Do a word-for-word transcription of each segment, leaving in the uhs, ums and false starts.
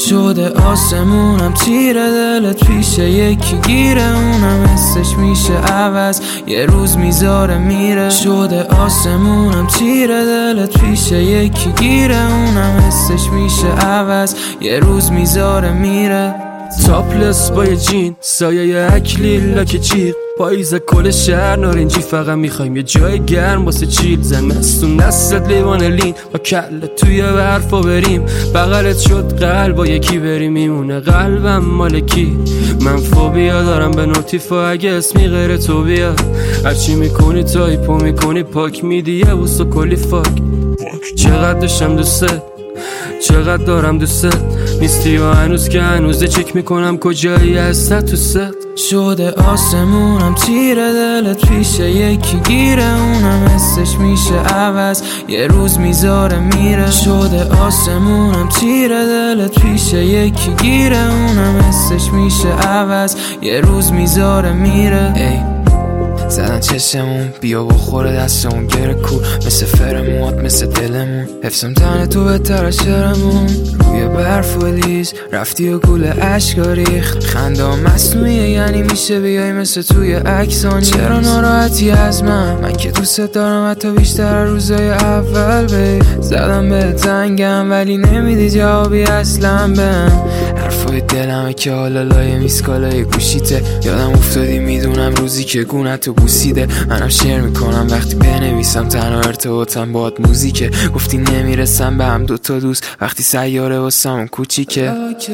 شده آسمونم تیره دلت پیشه یکی گیره اونم حسش میشه عوض یه روز میذاره میره شده آسمونم تیره دلت پیشه یکی گیره اونم حسش میشه عوض یه روز میذاره میره تاپلس با یه جین سایه اکلیل لاک چیق پاییز کل شهر نارنجی فقط میخوایم یه جای گرم واسه چیل زمستون نستت لیوان لین با کله توی برفا بریم بغلت شد قلب با یکی بریم میمونه قلبم مالکی من فوبیا دارم به نوتیفا اگه اسمی غیر تو بیاد هرچی میکنی تایپو میکنی پاک میدی یه بوسو کلی فاک چقدر داشتم دوست چقدر دارم دوست نیستی و هنوز که هنوزه چک میکنم کجایی هسته تو ست شده آسمونم تیره دلت پیشه یکی گیره اونم حسش میشه عوض یه روز میذاره میره شده آسمونم تیره دلت پیشه یکی گیره اونم حسش میشه عوض یه روز میذاره میره ای زدن چشمون بیا بخوره دستمون گره کو مثل فرموات مثل دلمون حفظم تنه تو بهتر از شرمون روی برف و لیز رفتی و گول عشقا ریخت خنده ها مصنوعیه یعنی میشه بیای مثل توی عکسانی چرا ناراحتی از من من که دوست دارم حتی بیشتر روزای اول بی زدم به تنگم ولی نمیدی جوابی اصلا بهم حرفای دلمه که حالا لایه میسکالای گوشیته یادم افتادی میدونم روزی که گونتو بوسیده منم شعر میکنم وقتی بنویسم تنها ارتباطم باهات موزیکه گفتی نمیرسم به هم دوتا دوست وقتی سیاره واسمون کوچیکه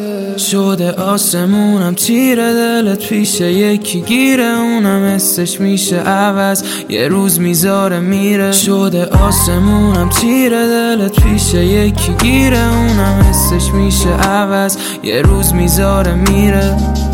شده آسمونم تیره دلت پیشه یکی گیره اونم حسش میشه عوض یه روز میذاره میره شده آسمونم تیره دلت پیشه یکی گیره اونم حسش میشه عوض یه روز میذاره میره